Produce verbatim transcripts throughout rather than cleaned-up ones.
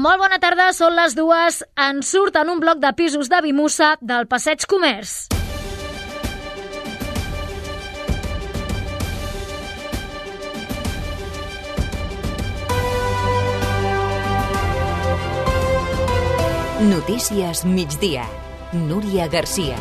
Molt bona tarda, són les dues. En surt en un bloc de pisos de Vimusa del Passeig Comerç. Notícies migdia. Núria Garcia.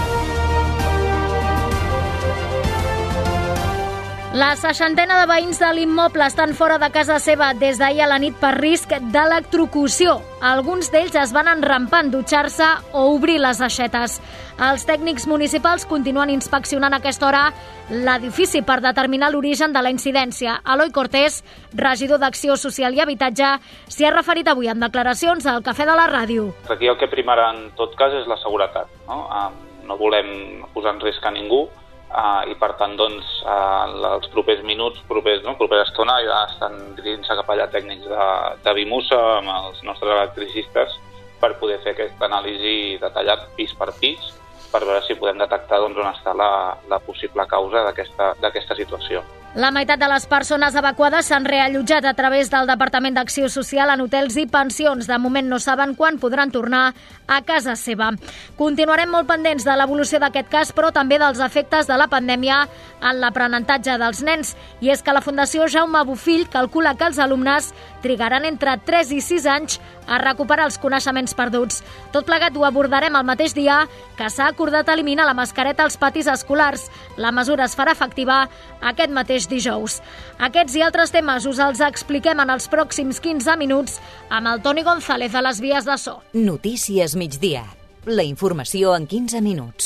La seixantena de veïns de l'immoble estan fora de casa seva des d'ahir a la nit per risc d'electrocució. Alguns d'ells es van enrampar en dutxar-se o obrir les aixetes. Els tècnics municipals continuen inspeccionant a aquesta hora l'edifici per determinar l'origen de la incidència. Eloi Cortés, regidor d'Acció Social i Habitatge, s'hi ha referit avui en declaracions al Cafè de la Ràdio. Aquí el que primarà en tot cas és la seguretat. No, no volem posar en risc a ningú. Uh, i per tant, doncs, uh, els propers minuts, propers, no, propera estona, ja estan dirigint-se cap allà tècnics de, de Vimusa amb els nostres electricistes per poder fer aquesta anàlisi detallat pis per pis per veure si podem detectar doncs, on està la, la possible causa d'aquesta d'aquesta situació. La meitat de les persones evacuades s'han reallotjat a través del Departament d'Acció Social en hotels i pensions. De moment no saben quan podran tornar a casa seva. Continuarem molt pendents de l'evolució d'aquest cas, però també dels efectes de la pandèmia en l'aprenentatge dels nens. I és que la Fundació Jaume Bofill calcula que els alumnes trigaran entre tres i sis anys a recuperar els coneixements perduts. Tot plegat ho abordarem el mateix dia que s'ha acordat eliminar la mascareta als patis escolars. La mesura es farà efectiva aquest mateix dijous. Aquests i altres temes us els expliquem en els pròxims quinze minuts amb el Toni González a les vies de so. Notícies migdia. La informació en quinze minuts.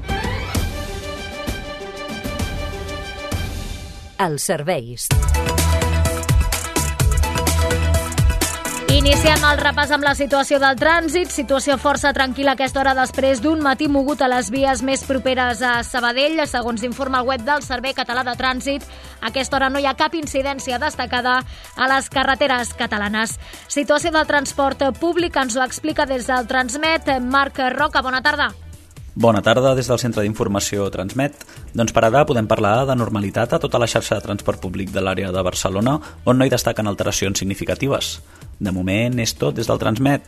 Els serveis. Iniciem el repàs amb la situació del trànsit. Situació força tranquil·la a aquesta hora després d'un matí mogut a les vies més properes a Sabadell. Segons informa el web del Servei Català de Trànsit, a aquesta hora no hi ha cap incidència destacada a les carreteres catalanes. Situació del transport públic ens ho explica des del Transmet. Marc Roca, bona tarda. Bona tarda des del Centre d'Informació Transmet. Doncs per ara podem parlar de normalitat a tota la xarxa de transport públic de l'àrea de Barcelona, on no hi destaquen alteracions significatives. De moment és tot des del Transmet.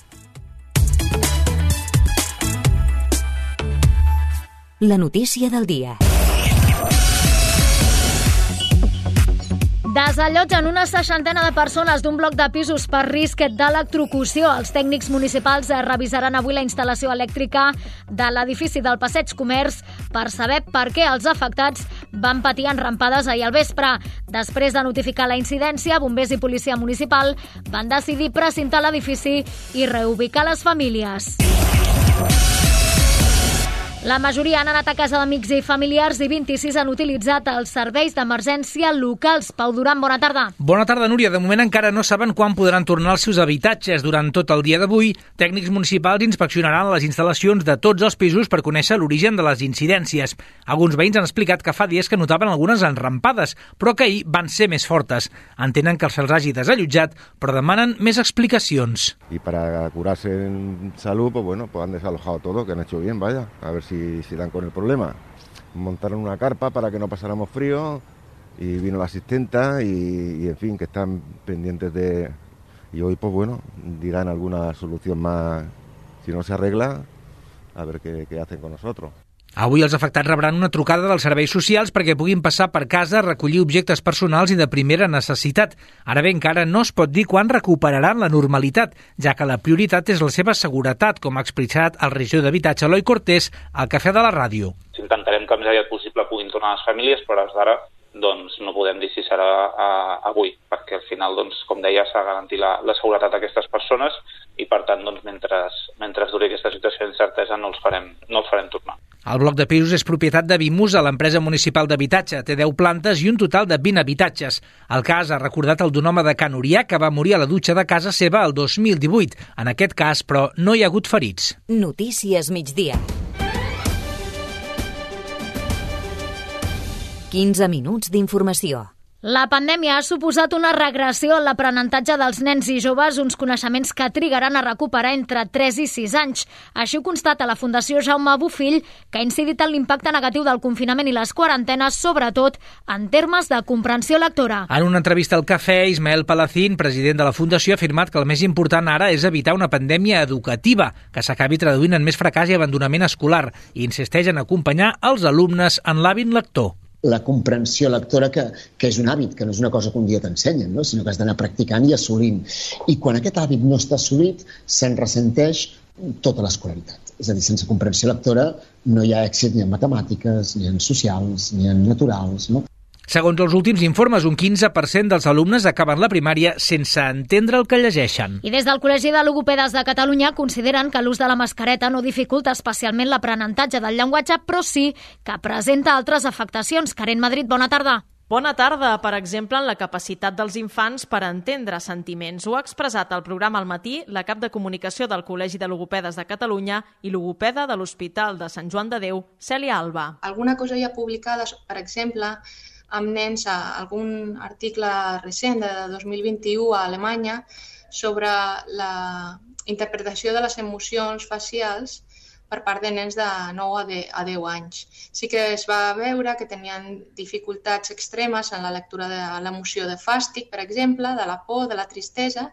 La notícia del dia. Desallotgen una seixantena de persones d'un bloc de pisos per risc d'electrocució. Els tècnics municipals revisaran avui la instal·lació elèctrica de l'edifici del Passeig Comerç per saber per què els afectats van patir enrampades ahir al vespre. Després de notificar la incidència, bombers i policia municipal van decidir precintar l'edifici i reubicar les famílies. La majoria han anat a casa d'amics i familiars i vint-i-sis han utilitzat els serveis d'emergència locals. Pau Duran, bona tarda. Bona tarda, Núria. De moment encara no saben quan podran tornar als seus habitatges. Durant tot el dia d'avui, tècnics municipals inspeccionaran les instal·lacions de tots els pisos per conèixer l'origen de les incidències. Alguns veïns han explicat que fa dies que notaven algunes enrampades, però que ahir van ser més fortes. Entenen que se'ls hagi desallotjat, però demanen més explicacions. Y para curarse en salud, pues bueno, pues han desalojado todo, que han hecho bien, vaya, a ver si Si, si dan con el problema. Montaron una carpa para que no pasáramos frío y vino la asistenta y, y en fin, que están pendientes de... Y hoy, pues bueno, dirán alguna solución más, si no se arregla, a ver qué, qué hacen con nosotros. Avui els afectats rebran una trucada dels serveis socials perquè puguin passar per casa a recollir objectes personals i de primera necessitat. Ara bé, encara no es pot dir quan recuperaran la normalitat, ja que la prioritat és la seva seguretat, com ha explicat el regidor d'Habitatge, Eloi Cortés, al Cafè de la Ràdio. Intentarem que més aviat possible puguin tornar les famílies, però des d'ara doncs, no podem dir si serà uh, avui, perquè al final, doncs, com deia, s'ha de garantir la, la seguretat d'aquestes persones i, per tant, doncs, mentre, mentre duri aquesta situació d'incertesa no els farem, no els farem tornar. El bloc de pisos és propietat de Vimusa, l'empresa municipal d'habitatge. Té deu plantes i un total de vint habitatges. El cas ha recordat el d'un home de Can Orià que va morir a la dutxa de casa seva el dos mil divuit. En aquest cas, però, no hi ha hagut ferits. Notícies migdia. quinze minuts d'informació. La pandèmia ha suposat una regressió en l'aprenentatge dels nens i joves, uns coneixements que trigaran a recuperar entre tres i sis anys. Així ho constata la Fundació Jaume Bofill, que ha incidit en l'impacte negatiu del confinament i les quarantenes, sobretot en termes de comprensió lectora. En una entrevista al Cafè, Ismael Palacín, president de la Fundació, ha afirmat que el més important ara és evitar una pandèmia educativa, que s'acabi traduint en més fracàs i abandonament escolar, i insisteix en acompanyar els alumnes en l'hàbit lector. La comprensió lectora, que, que és un hàbit, que no és una cosa que un dia t'ensenyen, no? Sinó que has d'anar practicant i assolint. I quan aquest hàbit no està assolit, se'n ressenteix tota l'escolaritat. És a dir, sense comprensió lectora no hi ha èxit ni en matemàtiques, ni en socials, ni en naturals, no? Segons els últims informes, un quinze per cent dels alumnes acaben la primària sense entendre el que llegeixen. I des del Col·legi de Logopedes de Catalunya consideren que l'ús de la mascareta no dificulta especialment l'aprenentatge del llenguatge, però sí que presenta altres afectacions. Karen Madrid, bona tarda. Bona tarda. Per exemple, en la capacitat dels infants per entendre sentiments. Ho ha expressat al programa al matí la cap de comunicació del Col·legi de Logopedes de Catalunya i logopeda de l'Hospital de Sant Joan de Déu, Cèlia Alba. Alguna cosa ja publicada, per exemple, amb nens, a algun article recent de dos mil vint-i-u a Alemanya sobre la interpretació de les emocions facials per part de nens de nou a deu anys. Sí que es va veure que tenien dificultats extremes en la lectura de l'emoció de fàstic, per exemple, de la por, de la tristesa,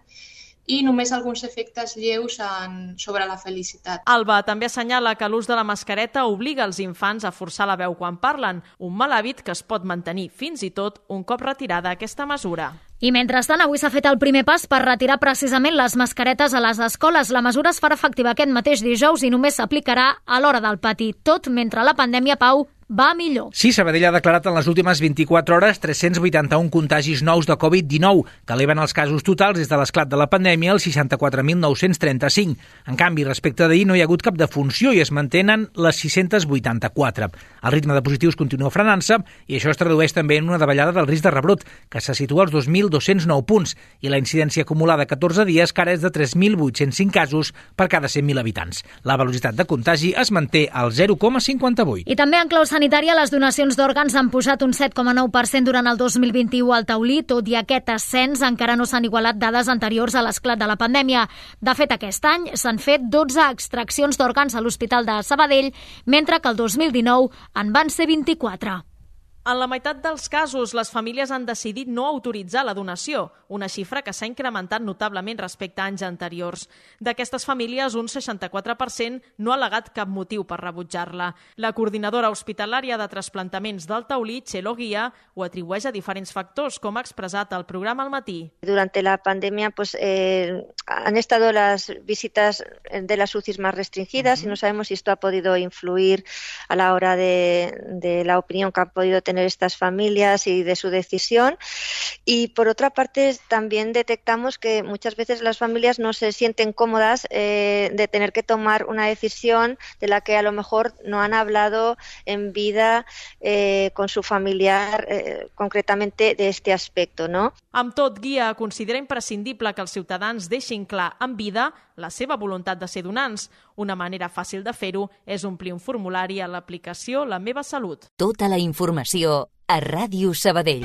i només alguns efectes lleus en, sobre la felicitat. Alba també assenyala que l'ús de la mascareta obliga els infants a forçar la veu quan parlen, un mal hàbit que es pot mantenir fins i tot un cop retirada aquesta mesura. I mentrestant, avui s'ha fet el primer pas per retirar precisament les mascaretes a les escoles. La mesura es farà efectiva aquest mateix dijous i només s'aplicarà a l'hora del patí, tot mentre la pandèmia, Pau, va millor. Sí, Sabadell ha declarat en les últimes vint-i-quatre hores tres-cents vuitanta-un contagis nous de covid dinou, que eleven els casos totals des de l'esclat de la pandèmia als seixanta-quatre mil nou-cents trenta-cinc. En canvi, respecte d'ahir no hi ha hagut cap defunció i es mantenen les sis-cents vuitanta-quatre. El ritme de positius continua frenant-se i això es tradueix també en una davallada del risc de rebrot, que se situa als dos mil dos-cents nou punts, i la incidència acumulada a catorze dies que ara és de tres mil vuit-cents cinc casos per cada cent mil habitants. La velocitat de contagi es manté al zero coma cinquanta-vuit. I també en clau sanitària, les donacions d'òrgans han pujat un set coma nou per cent durant el dos mil vint-i-u al Taulí, tot i aquest ascens encara no s'han igualat dades anteriors a l'esclat de la pandèmia. De fet, aquest any s'han fet dotze extraccions d'òrgans a l'Hospital de Sabadell, mentre que el dos mil dinou en van ser vint-i-quatre. En la meitat dels casos, les famílies han decidit no autoritzar la donació, una xifra que s'ha incrementat notablement respecte a anys anteriors. D'aquestes famílies, un seixanta-quatre per cent no ha al·legat cap motiu per rebutjar-la. La coordinadora hospitalària de trasplantaments del Taulí, Txelo Guia, ho atribueix a diferents factors, com ha expressat al programa al matí. Durante la pandemia pues, eh, han estado las visitas de las U C Is más restringidas uh-huh. y no sabemos si esto ha podido influir a la hora de, de la opinión que han podido tener estas familias y de su decisión. Y por otra parte también detectamos que muchas veces las familias no se sienten cómodas eh, de tener que tomar una decisión de la que a lo mejor no han hablado en vida eh, con su familiar eh, concretamente de este aspecto, ¿no? Amb tot, Guia considera imprescindible que els ciutadans deixin clar en vida la seva voluntat de ser donants. Una manera fàcil de fer-ho és omplir un formulari a l'aplicació La meva salut. Tota la informació a Ràdio Sabadell.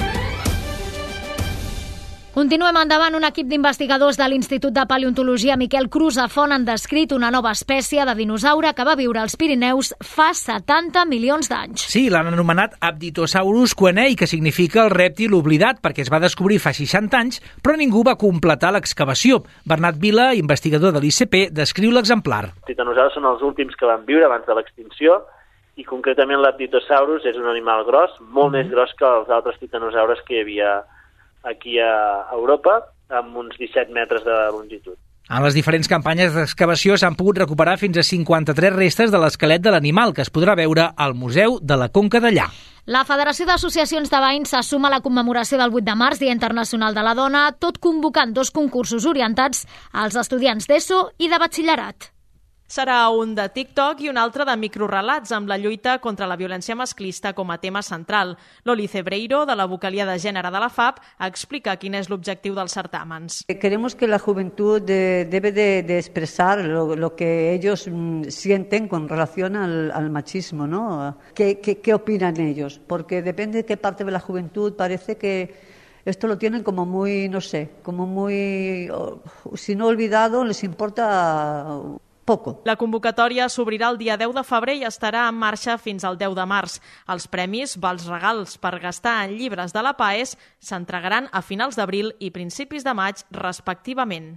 Continuem endavant. Un equip d'investigadors de l'Institut de Paleontologia Miquel Cruz a Font han descrit una nova espècie de dinosaure que va viure als Pirineus fa setanta milions d'anys. Sí, l'han anomenat Aptitosaurus quenei, que significa el rèptil oblidat, perquè es va descobrir fa seixanta anys, però ningú va completar l'excavació. Bernat Vila, investigador de l'I C P, descriu l'exemplar. Els titanosaures són els últims que van viure abans de l'extinció i concretament l'Aptitosaurus és un animal gros, molt mm. més gros que els altres titanosaures que hi havia aquí a Europa, amb uns disset metres de longitud. En les diferents campanyes d'excavació s'han pogut recuperar fins a cinquanta-tres restes de l'esquelet de l'animal, que es podrà veure al Museu de la Conca Dellà. La Federació d'Associacions de Veïns s'assuma a la commemoració del vuit de març, Dia Internacional de la Dona, tot convocant dos concursos orientats als estudiants d'ESO i de batxillerat. Serà un de TikTok i un altre de microrelats amb la lluita contra la violència masclista com a tema central. Loli Cebreiro, de la vocalia de gènere de la F A P, explica quin és l'objectiu dels certàmens. Queremos que la juventud de, debe de, de expresar lo, lo que ellos mm, sienten con relación al, al machismo, ¿no? ¿Qué, qué, ¿Qué opinan ellos? Porque depende de qué parte de la juventud parece que esto lo tienen como muy, no sé, como muy, si no olvidado, les importa poco. La convocatòria s'obrirà el dia deu de febrer i estarà en marxa fins al deu de març. Els premis, vals regals per gastar en llibres de la PAES, s'entregaran a finals d'abril i principis de maig, respectivament.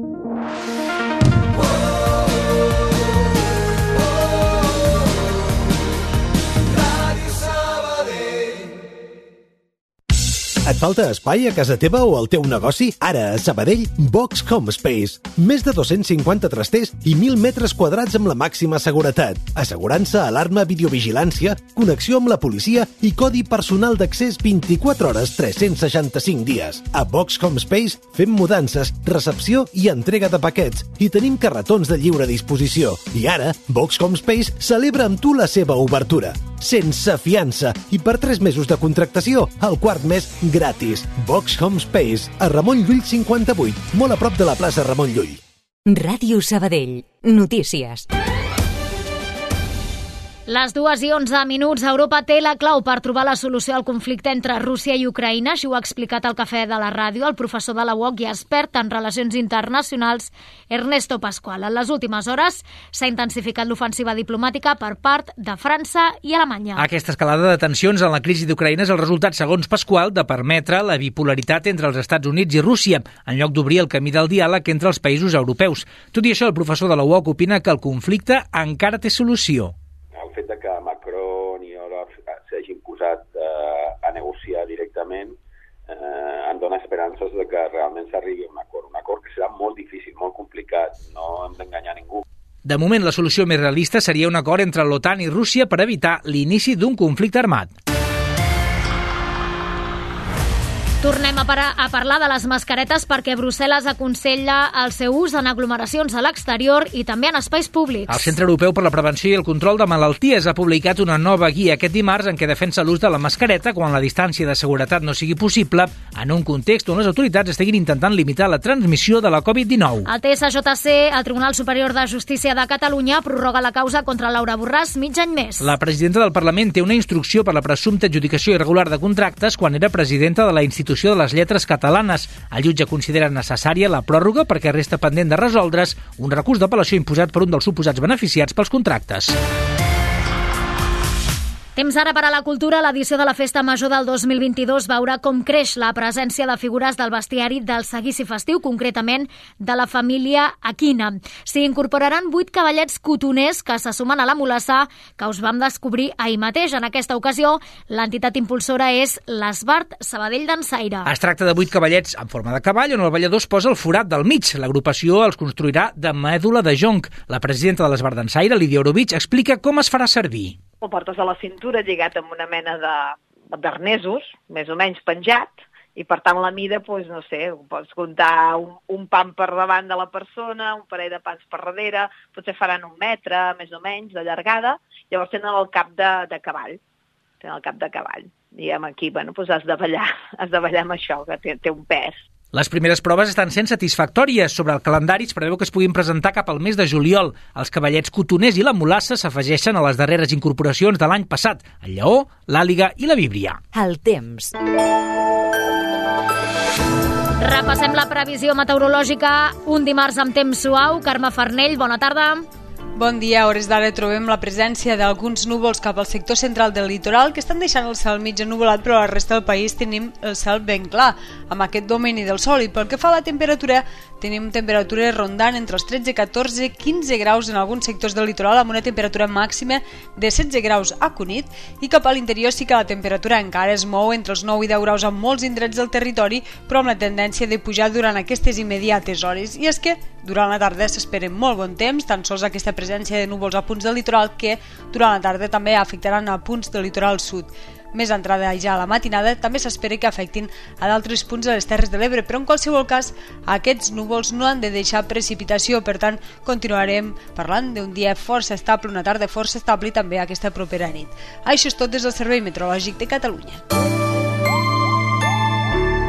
Et falta espai a casa teva o al teu negoci? Ara, a Sabadell, Box Home Space. Més de dos-cents cinquanta trasters i mil metres quadrats amb la màxima seguretat. Assegurança, alarma, videovigilància, connexió amb la policia i codi personal d'accés vint-i-quatre hores, tres-cents seixanta-cinc dies. A Box Home Space fem mudances, recepció i entrega de paquets i tenim carretons de lliure disposició. I ara, Box Home Space celebra amb tu la seva obertura. Sense fiança i per tres mesos de contractació, el quart mes gratis. Box Home Space, a Ramon Llull cinquanta-vuit, molt a prop de la plaça Ramon Llull. Ràdio Sabadell. Notícies. Les dues i onze minuts. Europa té la clau per trobar la solució al conflicte entre Rússia i Ucraïna. Així ho ha explicat al Cafè de la Ràdio el professor de la U O C i expert en relacions internacionals Ernesto Pascual. En les últimes hores s'ha intensificat l'ofensiva diplomàtica per part de França i Alemanya. Aquesta escalada de tensions en la crisi d'Ucraïna és el resultat, segons Pascual, de permetre la bipolaritat entre els Estats Units i Rússia, en lloc d'obrir el camí del diàleg entre els països europeus. Tot i això, el professor de la U O C opina que el conflicte encara té solució. El fet de que Macron i Olaf s'hagin posat eh, a negociar directament eh, em dona esperances de que realment s'arribi a un acord. Un acord que serà molt difícil, molt complicat, no hem d'enganyar ningú. De moment, la solució més realista seria un acord entre l'OTAN i Rússia per evitar l'inici d'un conflicte armat. Tornem a, parar, a parlar de les mascaretes perquè Brussel·les aconsella el seu ús en aglomeracions a l'exterior i també en espais públics. El Centre Europeu per la Prevenció i el Control de Malalties ha publicat una nova guia aquest dimarts en què defensa l'ús de la mascareta quan la distància de seguretat no sigui possible en un context on les autoritats estiguin intentant limitar la transmissió de la covid dinou. El T S J C, el Tribunal Superior de Justícia de Catalunya, prorroga la causa contra Laura Borràs mig any més. La presidenta del Parlament té una instrucció per la presumpta adjudicació irregular de contractes quan era presidenta de la institució de les lletres catalanes. El jutge considera necessària la pròrroga perquè resta pendent de resoldre's un recurs d'apel·lació imposat per un dels suposats beneficiats pels contractes. Temps ara per a la cultura. L'edició de la Festa Major del dos mil vint-i-dos veurà com creix la presència de figures del bestiari del seguici festiu, concretament de la família Aquina. S'hi incorporaran vuit cavallets cotoners que se sumen a la mulassa que us vam descobrir ahir mateix. En aquesta ocasió, l'entitat impulsora és l'Esbart Sabadell Dansaire. Es tracta de vuit cavallets en forma de cavall on el ballador es posa el forat del mig. L'agrupació els construirà de mèdula de jonc. La presidenta de l'Esbart Dansaire, Lídia Orovich, explica com es farà servir. El portes a la cintura lligat amb una mena de d'arnesos, més o menys penjat, i per tant la mida, doncs, no sé, pots comptar un, un pam per davant de la persona, un parell de pans per darrere, potser faran un metre, més o menys, de llargada, llavors tenen el cap de, de cavall, tenen el cap de cavall. Diguem aquí, bueno, doncs has de ballar, has de ballar amb això, que té, té un pes. Les primeres proves estan sent satisfactòries. Sobre el calendari es preveu que es puguin presentar cap al mes de juliol. Els cavallets cotoners i la mulassa s'afegeixen a les darreres incorporacions de l'any passat, el lleó, l'àliga i la víbria. El temps. Repassem la previsió meteorològica. Un dimarts amb temps suau. Carme Farnell, bona tarda. Bon dia. A hores d'ara trobem la presència d'alguns núvols cap al sector central del litoral que estan deixant el cel mig ennuvolat, però a la resta del país tenim el cel ben clar, amb aquest domini del sol. I pel que fa a la temperatura, tenim temperatures rondant entre els tretze, catorze, quinze graus en alguns sectors del litoral, amb una temperatura màxima de setze graus a Cunit, i cap a l'interior sí que la temperatura encara es mou entre els nou i deu graus en molts indrets del territori, però amb la tendència de pujar durant aquestes immediates hores. I és que durant la tarda s'esperen molt bon temps, tan sols aquesta presència de núvols a punts del litoral que durant la tarda també afectaran a punts del litoral sud. Més entrada ja a la matinada també s'espera que afectin a d'altres punts de les Terres de l'Ebre, però en qualsevol cas aquests núvols no han de deixar precipitació, per tant continuarem parlant d'un dia força estable, una tarda força estable i també aquesta propera nit. Això és tot des del Servei Meteorològic de Catalunya.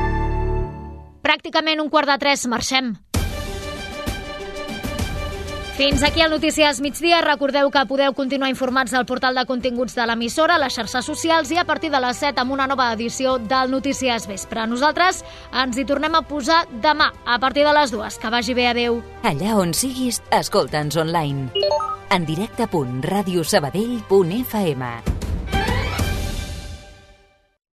Pràcticament un quart de tres, marxem. Fins aquí el Notícies Migdia. Recordeu que podeu continuar informats al portal de continguts de l'emissora, les xarxes socials i a partir de les set amb una nova edició del Notícies Vespre. Nosaltres ens hi tornem a posar demà a partir de les dues. Que vagi bé, adeu. Allà on siguis, escolta'ns online. En directe punt radiosabadell punt f m.